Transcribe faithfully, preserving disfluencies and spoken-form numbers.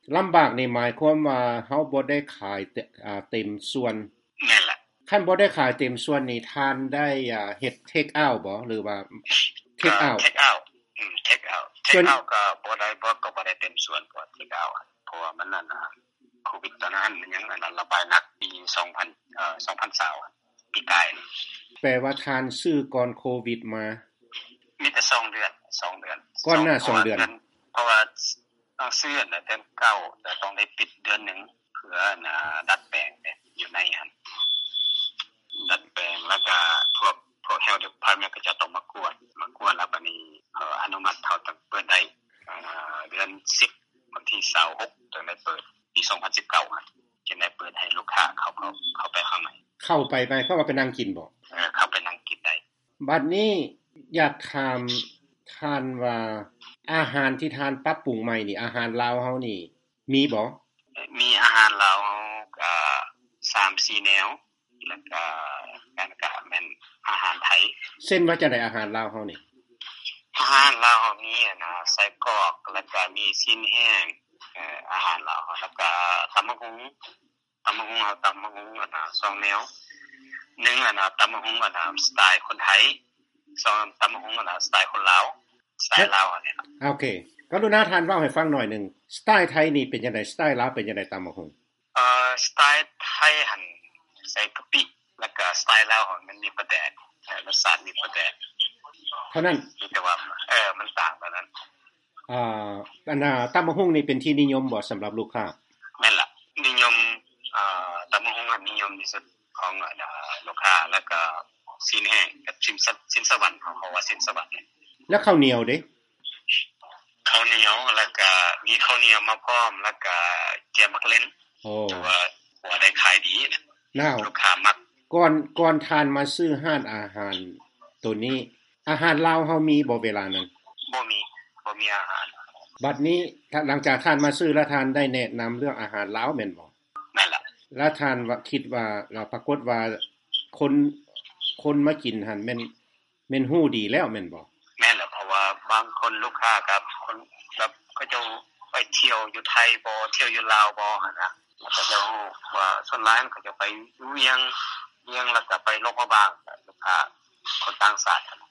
ลำบากนี่หมายความว่าเฮาบ่ได้ขายเตอ่าเต็มส่วนแม่นล่ะคันบ่ได้ขายเต็มส่วนนี่ทานได้อ่าเฮ็ด take out บ่หรือว่าก็ take out take out อืม take out ส่วน take out ก็บ่ได้บ่ก็บ่ได้เต็มส่วนก็ take out เพราะว่ามันนั่นน่ะโควิดตอนนั้นมันยังอันนั้นระบาดหนักปีสองพันเอ่อสองพันยี่สิบปีกายแปลว่าทานซื้อก่อนโควิดมามีแต่สองเดือนสองเดือนก่อนหน้าสองเดือนเพราะว่าต้องซื้อน่ะเดือนเก้าแต่ต้องได้ปิดเดือนหนึ่งเพื่อน่ะดัดแปลงเนี่ยอยู่ในหั่นดัดแปลงแล้วก็พวกพวก Health Department ก็จะต้องมากวดมากวดแล้วบัดนี้เอ่ออนุมัติเท่าต้องเปิดได้เอ่อเดือนสิบวันที่ยี่สิบหกถึงได้เปิดปีสองพันสิบเก้าครับจะได้เปิดให้ลูกค้าเข้าเข้าเข้าไปข้างในเข้าไปไปเข้ามาไปนั่งกินบ่เออเข้าไปนั่งกินได้บัดนี้อยากถามท่านว่าอาหารที่ทานปรับปรุงใหม่นี่อาหารลาวเฮานี่มีบ่มีอาหารลาวก็สามสี่แนวแล้วก็การก็แม่นอาหารไทยเช่นว่าจังได๋อาหารลาวเฮานี่อาหารลาวมีนะไส้กรอกแล้วก็มีชิ้นแห้งเอ่ออาหารลาวแล้วก็ตำบักหุ่งตำบักหุ่งตำบักหุ่งอันน่ะสองแนวหนึ่งอันน่ะตำบักหุ่งอันน่ะสไตล์คนไทยสองตำบักหุ่งอันน่ะสไตล์คนลาวสไตล์ลาวอันนี้ครับโอเคกรุณาท่านเว้าให้ฟังหน่อยนึงสไตล์ไทยนี่เป็นจังได๋สไตล์ลาวเป็นจังได๋ตำบักหุ่งเอ่อสไตล์ไทยหั่นใส่กะปิแล้วก็สไตล์ลาวมันมีปลาแดกรสชาติมีปลาแดกเท่านั้นแต่ว่าเออมันต่างกันนั้นอ่าอันน่ะตำบักหุ่งนี่เป็นที่นิยมบ่สำหรับลูกค้าแม่นล่ะนิยมอ่าตำบักหุ่งนิยมที่สุดของอ่าลูกค้าแล้วก็ชิ้นแห้งกับชิ้นชิ้นสวรรค์เขาเขาว่าชิ้นสวรรค์แล้วข้าวเหนียวเด้ข้าวเหนียวแล้วก็มีข้าวเหนียวมาพร้อมแล้วก็แกงมักเล่นโอ้ว่าว่าได้ขายดีนะลูกค้ามักก่อนก่อนทานมาซื้อร้านอาหารตัวนี้อาหารลาวเฮามีบ่เวลานั้นบ่มีบ่มีอาหารบัดนี้หลังจากทานมาซื้อแล้วทานได้แนะนําเรื่องอาหารลาวแม่นบ่แม่นล่ะแล้วทานว่าคิดว่าแล้วปรากฏว่าคนคนมากินหั่นแม่นแม่นฮู้ดีแล้วแม่นบ่แม่นล่ะเพราะว่าบางคนลูกค้ากับคนแบบเขาเจ้าไปเที่ยวอยู่ไทยบ่เที่ยวอยู่ลาวบ่หั่นน่ะแล้วก็จะฮู้ว่าส่วนหลายมันก็จะไปเวียงเวียงแล้วก็ไปลงพะบางลูกค้าคนต่างชาติ